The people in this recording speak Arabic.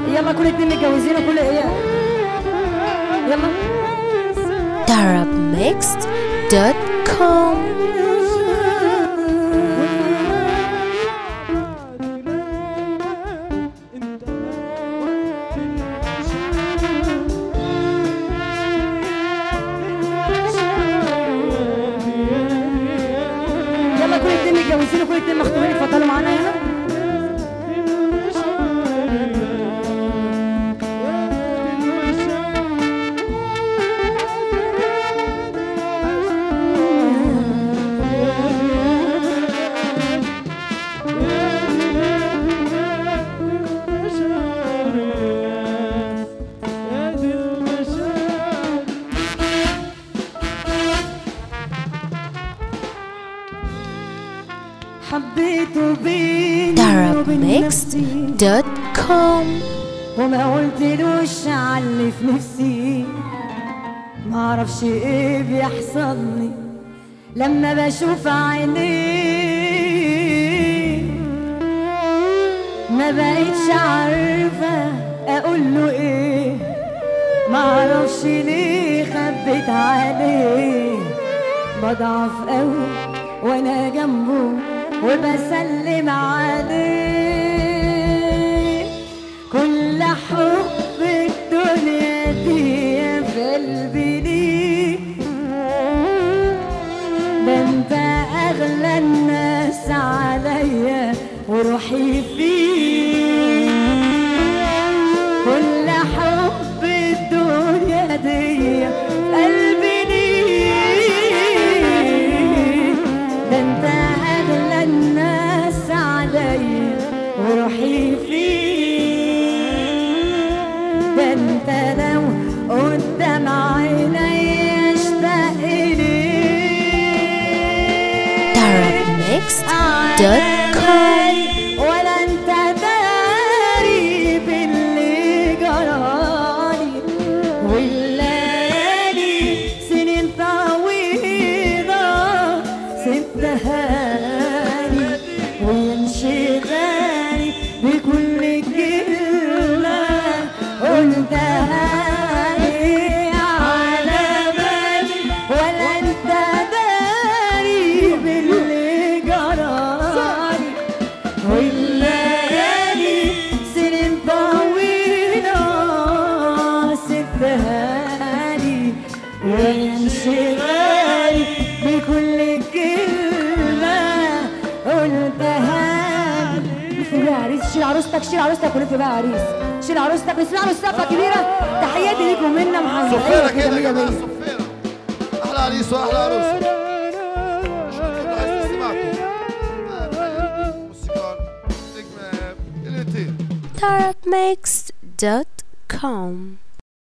يلا كل اتنين متجوزين وكل ايه يلا Arabmixed.com. يلا كل اتنين متجوزين وكل اتنين مخطوبين اتفضلوا معانا هنا. حبيته Arabmixed.com. وما قلتلوش علي في نفسي، معرفش ايه بيحصلني لما بشوف عينيه، ما بقيتش عارفة اقوله ايه، معرفش ليه خبيت عليه، بضعف قوي وانا جنبه وبسلم عليه، كل حب الدنيا دي في قلبي ليك، ده انت اغلى الناس عليا وروحي فيك، كل حب الدنيا دي في قلبي ليك، ده انت اغلى الناس عليا وروحي فيك، ده انت لو قدام عيني اشتاق ليك Arabmixed.com. ولا انت داري باللي جرالي، والليالي سنين طويلة سبتهالي، وانشغالي بكل كلمة قلتها لي على بالي، ولا انت داري باللي جرالي، والليالي سنين طويلة سبتهالي، وانشغالي بكل كلمة قلتها لي. لف بقى عريس، شيل عروستك شيل عروستك ولف بقى عريس، شيل عروستك بس عروس سقفة كبيرة. تحياتي ليكم منا محمد. صفيرة كده يا جماعة، صفيرة. أحلى عريس وأحلى عروس. شكرا عايز تسمعكم. موسيقار نجم الاتنين. Arabmixed.com.